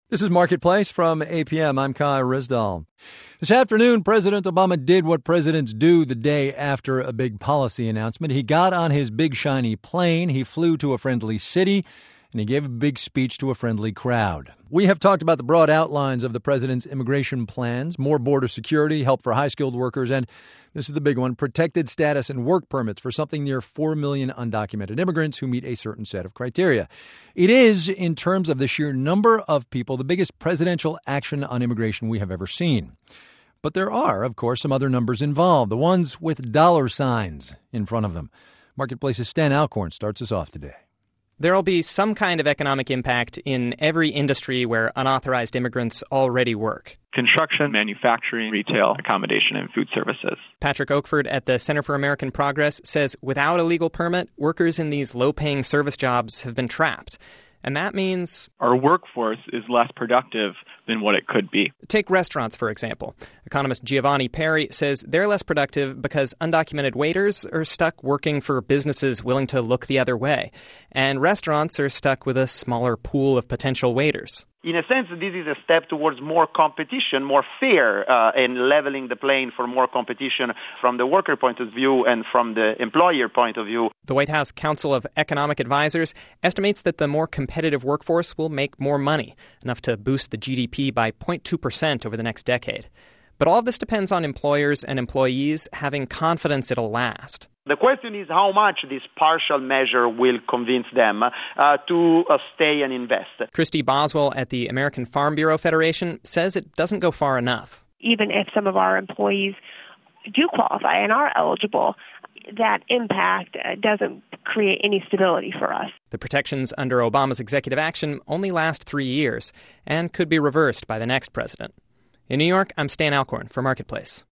This is Marketplace from APM. I'm Kai Rizdal. This afternoon, President Obama did what presidents do the day after a big policy announcement. He got on his big shiny plane, he flew to a friendly city, and he gave a big speech to a friendly crowd. We have talked about the broad outlines of the president's immigration plans, more border security, help for high-skilled workers, and this is the big one, protected status and work permits for something near 4 million undocumented immigrants who meet a certain set of criteria. It is, in terms of the sheer number of people, the biggest presidential action on immigration we have ever seen. But there are, of course, some other numbers involved, the ones with dollar signs in front of them. Marketplace's Stan Alcorn starts us off today. There will be some kind of economic impact in every industry where unauthorized immigrants already work. Construction, manufacturing, retail, accommodation, and food services. Patrick Oakford at the Center for American Progress says without a legal permit, workers in these low-paying service jobs have been trapped. And that means our workforce is less productive than what it could be. Take restaurants, for example. Economist Giovanni Perry says they're less productive because undocumented waiters are stuck working for businesses willing to look the other way. And restaurants are stuck with a smaller pool of potential waiters. In a sense, this is a step towards more competition, more fair, and leveling the playing for more competition from the worker point of view and from the employer point of view. The White House Council of Economic Advisors estimates that the more competitive workforce will make more money, enough to boost the GDP by 0.2% over the next decade. But all of this depends on employers and employees having confidence it'll last. The question is how much this partial measure will convince them to stay and invest. Christy Boswell at the American Farm Bureau Federation says it doesn't go far enough. Even if some of our employees do qualify and are eligible, that impact doesn't create any stability for us. The protections under Obama's executive action only last 3 years and could be reversed by the next president. In New York, I'm Stan Alcorn for Marketplace.